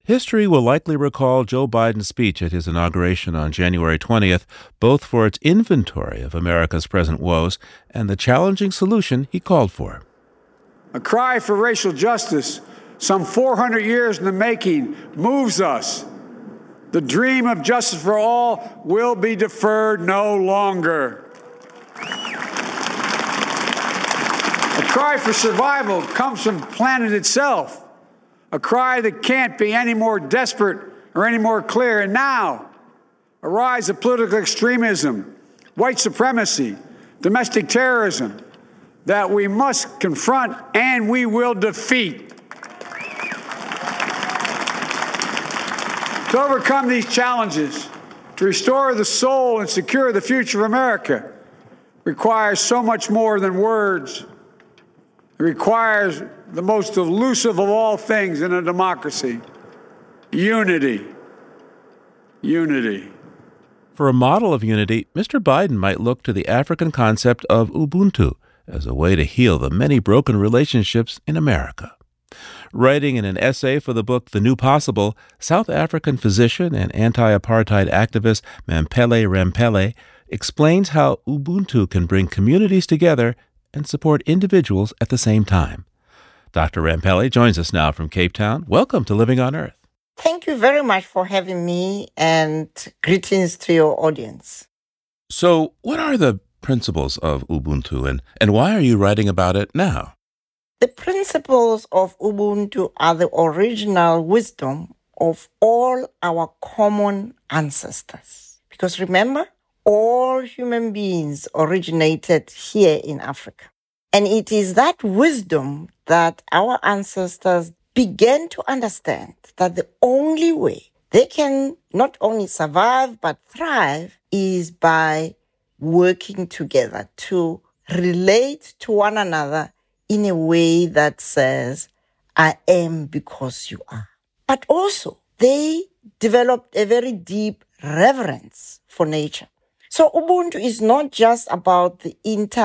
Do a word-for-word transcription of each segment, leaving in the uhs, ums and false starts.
History will likely recall Joe Biden's speech at his inauguration on January twentieth, both for its inventory of America's present woes and the challenging solution he called for. A cry for racial justice, some four hundred years in the making, moves us. The dream of justice for all will be deferred no longer. A cry for survival comes from the planet itself. A cry that can't be any more desperate or any more clear. And now, a rise of political extremism, white supremacy, domestic terrorism that we must confront and we will defeat. To overcome these challenges, to restore the soul and secure the future of America, requires so much more than words. It requires the most elusive of all things in a democracy: unity. Unity. For a model of unity, Mister Biden might look to the African concept of Ubuntu as a way to heal the many broken relationships in America. Writing in an essay for the book The New Possible, South African physician and anti-apartheid activist Mampela Ramphele explains how Ubuntu can bring communities together and support individuals at the same time. Doctor Ramphele joins us now from Cape Town. Welcome to Living on Earth. Thank you very much for having me, and greetings to your audience. So, what are the principles of Ubuntu, and, and why are you writing about it now? The principles of Ubuntu are the original wisdom of all our common ancestors. Because remember, all human beings originated here in Africa. And it is that wisdom that our ancestors began to understand that the only way they can not only survive but thrive is by working together to relate to one another in a way that says, I am because you are. But also, they developed a very deep reverence for nature. So Ubuntu is not just about the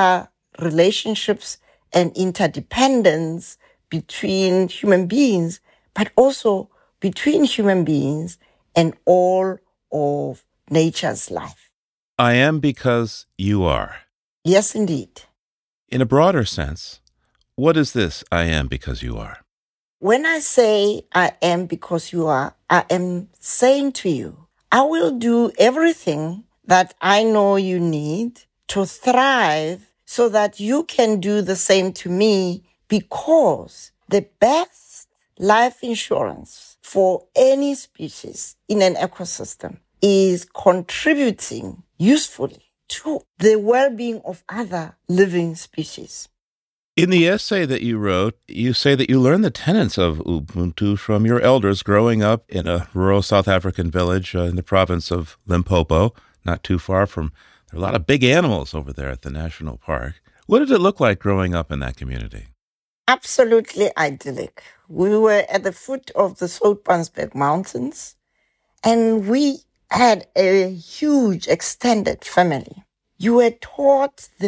interrelationships and interdependence between human beings, but also between human beings and all of nature's life. I am because you are. Yes, indeed. In a broader sense, what is this I am because you are? When I say I am because you are, I am saying to you, I will do everything that I know you need to thrive so that you can do the same to me, because the best life insurance for any species in an ecosystem is contributing usefully to the well-being of other living species. In the essay that you wrote, you say that you learned the tenets of Ubuntu from your elders growing up in a rural South African village uh, in the province of Limpopo, not too far from, there are a lot of big animals over there at the national park. What did it look like growing up in that community? Absolutely idyllic. We were at the foot of the Soutpansberg Mountains, and we had a huge extended family. You were taught the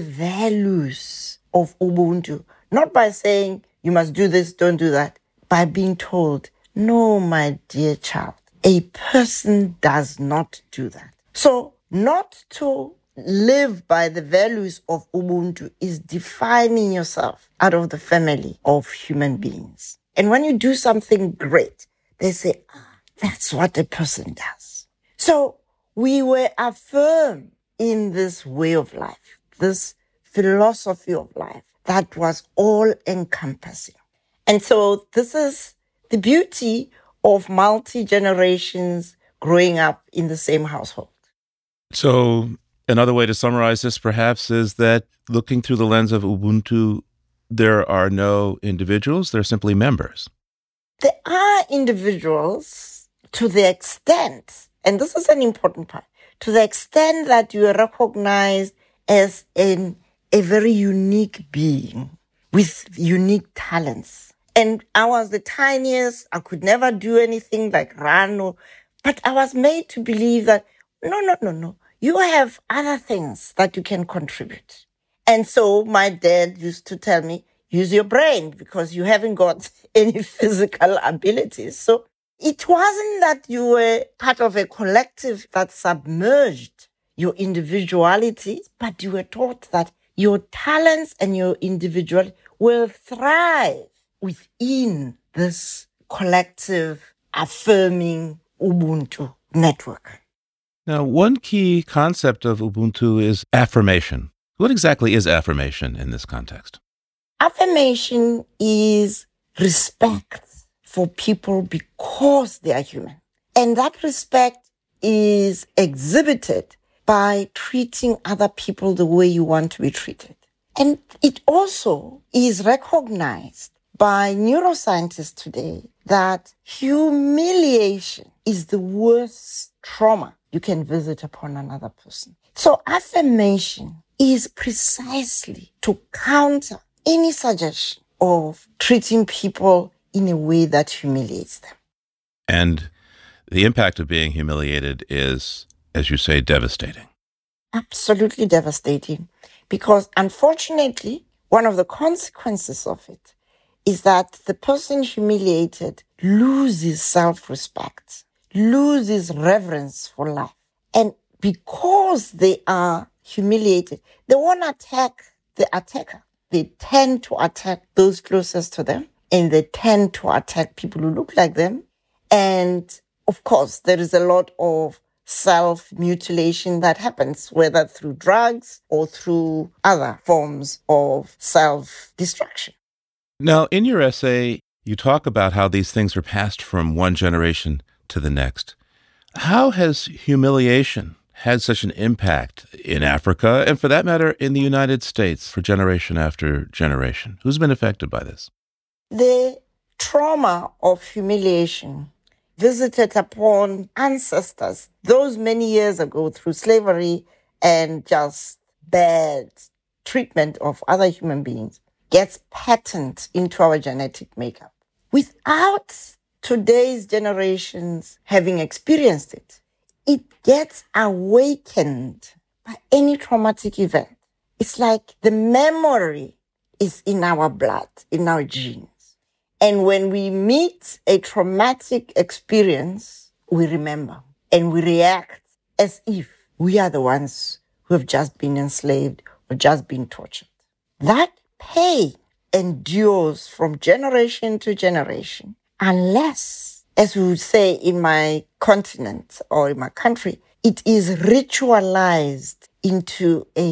values of Ubuntu, not by saying, you must do this, don't do that, by being told, no, my dear child, a person does not do that. So not to live by the values of Ubuntu is defining yourself out of the family of human beings. And when you do something great, they say, ah, that's what a person does. So we were affirmed in this way of life, this philosophy of life that was all-encompassing. And so this is the beauty of multi-generations growing up in the same household. So another way to summarize this perhaps is that looking through the lens of Ubuntu, there are no individuals, they're simply members. There are individuals to the extent, and this is an important part, to the extent that you are recognized as an, a very unique being with unique talents. And I was the tiniest, I could never do anything like run, or, but I was made to believe that, no, no, no, no. You have other things that you can contribute. And so my dad used to tell me, use your brain because you haven't got any physical abilities. So It wasn't that you were part of a collective that submerged your individuality, but you were taught that your talents and your individuality will thrive within this collective affirming Ubuntu network. Now, one key concept of Ubuntu is affirmation. What exactly is affirmation in this context? Affirmation is respect for people because they are human. And that respect is exhibited by treating other people the way you want to be treated. And it also is recognized by neuroscientists today that humiliation is the worst trauma you can visit upon another person. So affirmation is precisely to counter any suggestion of treating people in a way that humiliates them. And the impact of being humiliated is, as you say, devastating. Absolutely devastating. Because unfortunately, one of the consequences of it is that the person humiliated loses self-respect, loses reverence for life. And because they are humiliated, they won't attack the attacker. They tend to attack those closest to them, and they tend to attack people who look like them. And of course, there is a lot of self-mutilation that happens, whether through drugs or through other forms of self-destruction. Now, in your essay, you talk about how these things are passed from one generation to the next. How has humiliation had such an impact in Africa, and for that matter, in the United States for generation after generation? Who's been affected by this? The trauma of humiliation visited upon ancestors those many years ago through slavery and just bad treatment of other human beings gets patent into our genetic makeup. Without today's generations having experienced it, it gets awakened by any traumatic event. It's like the memory is in our blood, in our genes. And when we meet a traumatic experience, we remember and we react as if we are the ones who have just been enslaved or just been tortured. That pain endures from generation to generation unless, as we would say in my continent or in my country, it is ritualized into a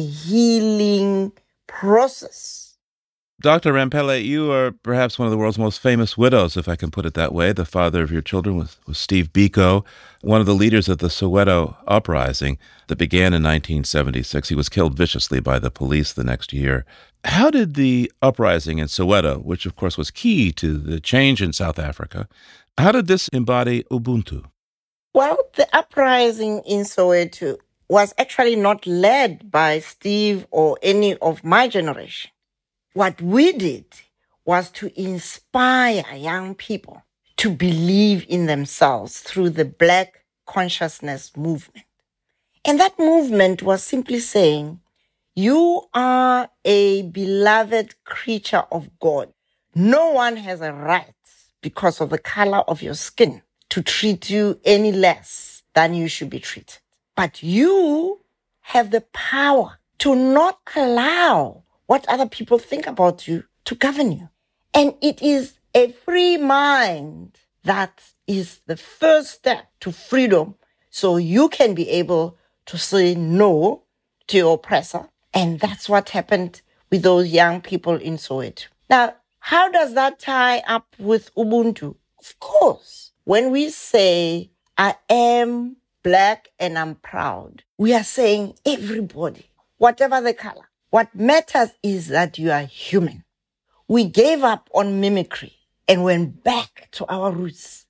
healing process. Doctor Ramphele, you are perhaps one of the world's most famous widows, if I can put it that way. The father of your children was, was Steve Biko, one of the leaders of the Soweto uprising that began in nineteen seventy-six. He was killed viciously by the police the next year. How did the uprising in Soweto, which of course was key to the change in South Africa, how did this embody Ubuntu? Well, the uprising in Soweto was actually not led by Steve or any of my generation. What we did was to inspire young people to believe in themselves through the Black Consciousness movement. And that movement was simply saying, you are a beloved creature of God. No one has a right, because of the color of your skin, to treat you any less than you should be treated. But you have the power to not allow what other people think about you to govern you. And it is a free mind that is the first step to freedom, so you can be able to say no to your oppressor. And that's what happened with those young people in Soweto. Now, how does that tie up with Ubuntu? Of course, when we say, I am Black and I'm proud, we are saying everybody, whatever the color. What matters is that you are human. We gave up on mimicry and went back to our roots,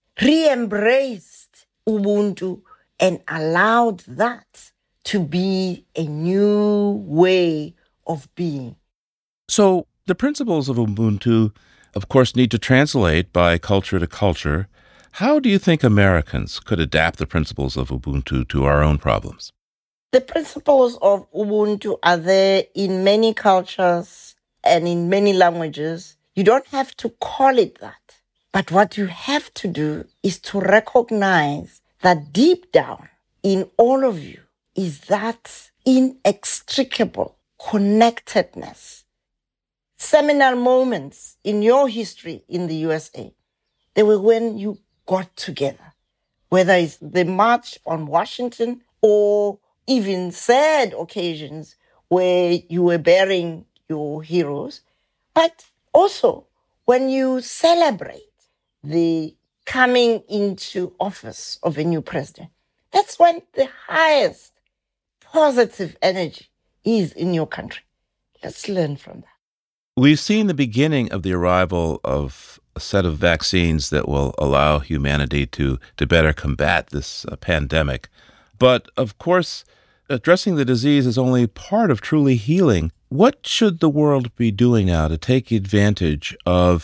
re-embraced Ubuntu and allowed that to be a new way of being. So the principles of Ubuntu, of course, need to translate by culture to culture. How do you think Americans could adapt the principles of Ubuntu to our own problems? The principles of Ubuntu are there in many cultures and in many languages. You don't have to call it that. But what you have to do is to recognize that deep down in all of you is that inextricable connectedness. Seminal moments in your history in the U S A, they were when you got together, whether it's the March on Washington or even sad occasions where you were burying your heroes, but also when you celebrate the coming into office of a new president. That's when the highest positive energy is in your country. Let's learn from that. We've seen the beginning of the arrival of a set of vaccines that will allow humanity to, to better combat this uh, pandemic. But, of course, addressing the disease is only part of truly healing. What should the world be doing now to take advantage of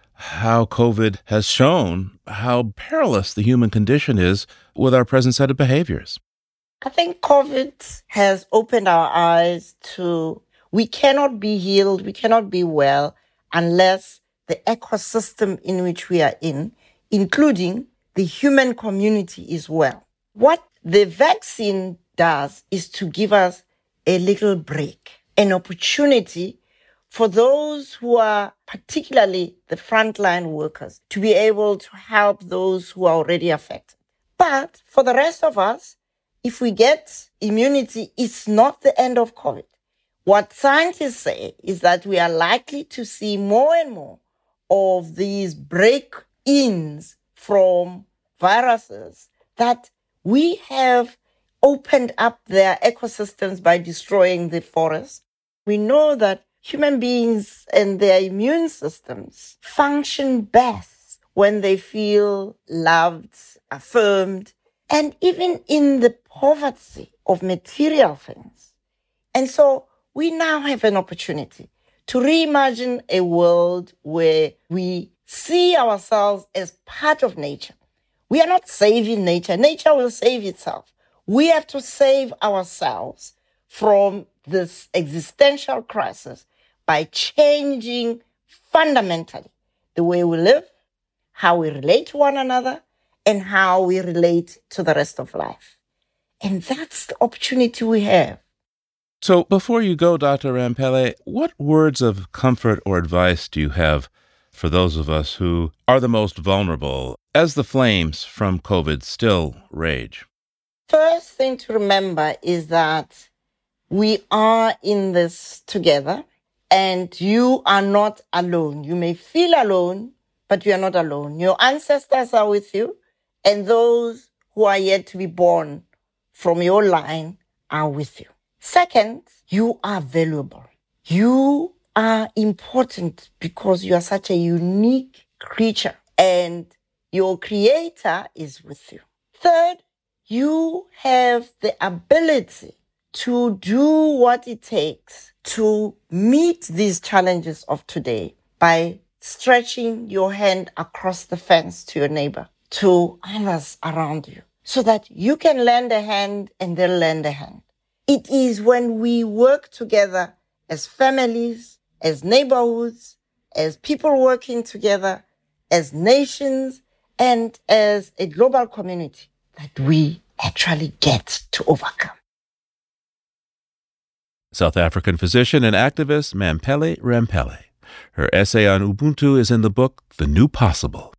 how COVID has shown how perilous the human condition is with our present set of behaviors? I think COVID has opened our eyes to we cannot be healed, we cannot be well unless the ecosystem in which we are in, including the human community, is well. What the vaccine does is to give us a little break, an opportunity for those who are particularly the frontline workers to be able to help those who are already affected. But for the rest of us, if we get immunity, it's not the end of COVID. What scientists say is that we are likely to see more and more of these break-ins from viruses, that we have opened up their ecosystems by destroying the forest. We know that human beings and their immune systems function best when they feel loved, affirmed, and even in the poverty of material things. And so we now have an opportunity to reimagine a world where we see ourselves as part of nature. We are not saving nature. Nature will save itself. We have to save ourselves from this existential crisis by changing fundamentally the way we live, how we relate to one another, and how we relate to the rest of life. And that's the opportunity we have. So before you go, Doctor Ramphele, what words of comfort or advice do you have for those of us who are the most vulnerable as the flames from COVID still rage? First thing to remember is that we are in this together and you are not alone. You may feel alone, but you are not alone. Your ancestors are with you, and those who are yet to be born from your line are with you. Second, you are valuable. You are important because you are such a unique creature and your creator is with you. Third, you have the ability to do what it takes to meet these challenges of today by stretching your hand across the fence to your neighbor, to others around you, so that you can lend a hand and they'll lend a hand. It is when we work together as families, as neighborhoods, as people working together, as nations, and as a global community that we actually get to overcome. South African physician and activist Mamphele Ramphele. Her essay on Ubuntu is in the book The New Possible.